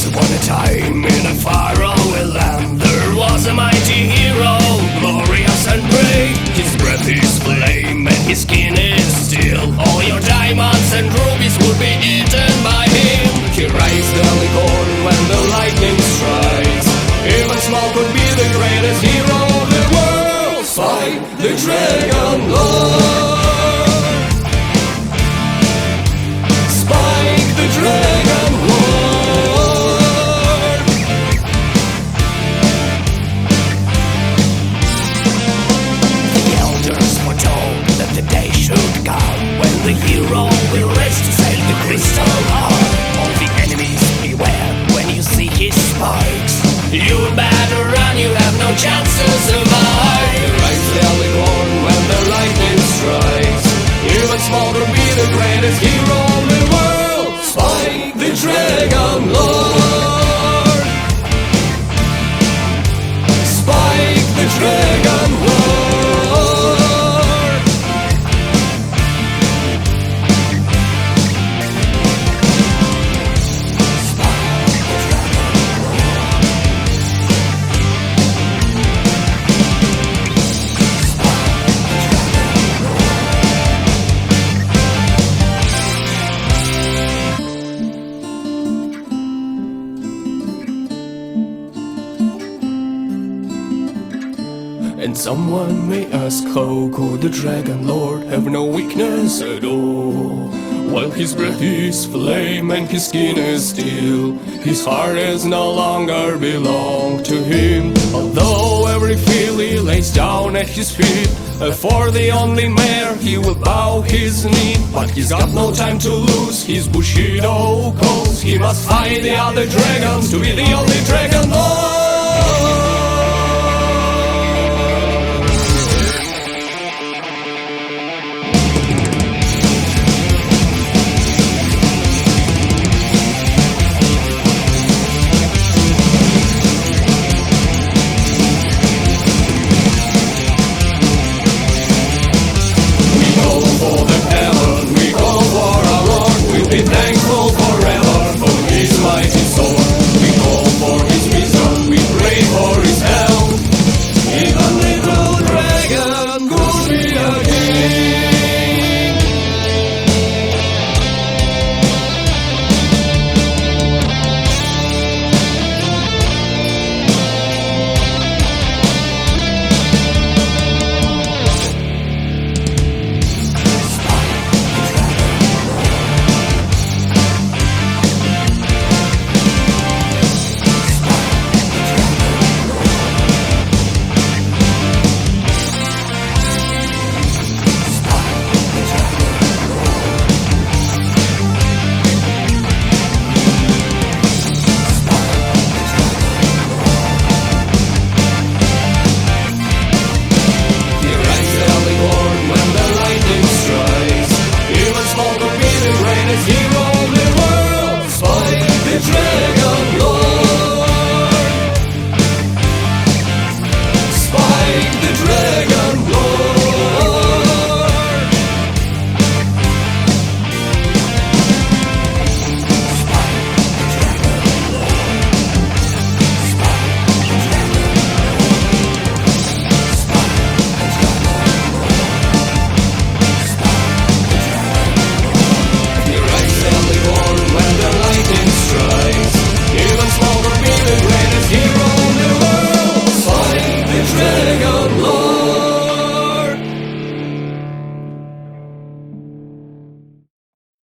upon a time in a faraway land, there was a mighty hero, glorious and brave. His breath is flame and his skin is steel. All your diamonds and rubies would be eaten by him. He raised the licorn when the lightning strikes. Even small could be the greatest hero of the world. Spike the Dragon Lord. Spike the Dragon Lord. The elders foretold that the day should come when the hero will race to sail the crystal heart. All the enemies beware when you see his spikes. You better run, you have no chance to survive. Rise the licorn when the lightning strikes. Even small will be the greatest hero of the world. Spike the Dragon Lord. Spike the Dragon Lord. And someone may ask, how could the Dragon Lord have no weakness at all? While his breath is flame and his skin is steel, his heart has no longer belonged to him. Although every filly lays down at his feet, for the only mare he will bow his knee. But he's got no time to lose, his Bushido calls. He must fight the other dragons to be the only Dragon Lord. Be thankful forever for his mighty sword. We call for his wisdom, we pray for his help. Even little dragon could be a king. Even small will be the greatest hero in the world. Spike the Dragon.